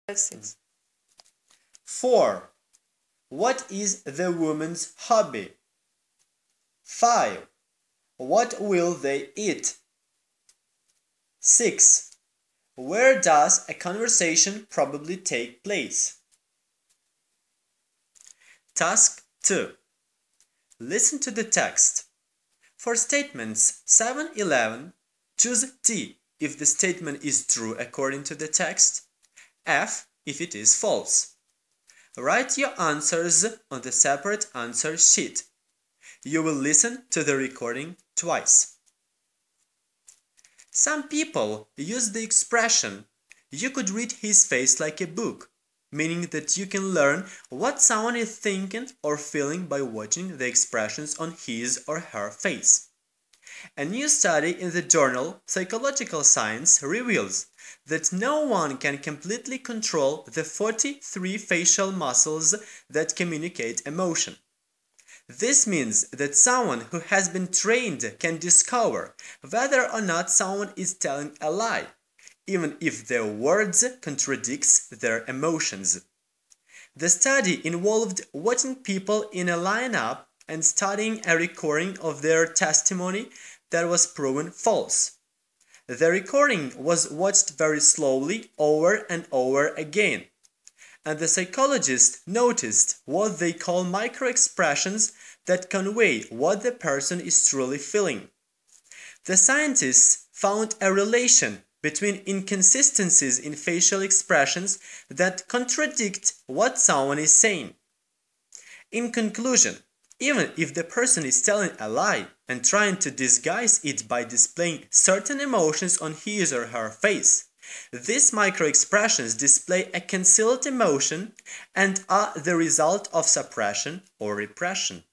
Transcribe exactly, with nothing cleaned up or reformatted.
six. four. What is the woman's hobby? five. What will they eat? six. Where does a conversation probably take place? Task two. Listen to the text. For statements seven, eleven, choose T if the statement is true according to the text, F if it is false. Write your answers on the separate answer sheet. You will listen to the recording twice. Some people use the expression, "You could read his face like a book," meaning that you can learn what someone is thinking or feeling by watching the expressions on his or her face. A new study in the journal Psychological Science reveals that no one can completely control the forty-three facial muscles that communicate emotion. This means that someone who has been trained can discover whether or not someone is telling a lie, even if their words contradicts their emotions. The study involved watching people in a lineup and studying a recording of their testimony that was proven false. The recording was watched very slowly over and over again, and the psychologists noticed what they call micro-expressions that convey what the person is truly feeling. The scientists found a relation between inconsistencies in facial expressions that contradict what someone is saying. In conclusion, even if the person is telling a lie and trying to disguise it by displaying certain emotions on his or her face, these micro-expressions display a concealed emotion and are the result of suppression or repression.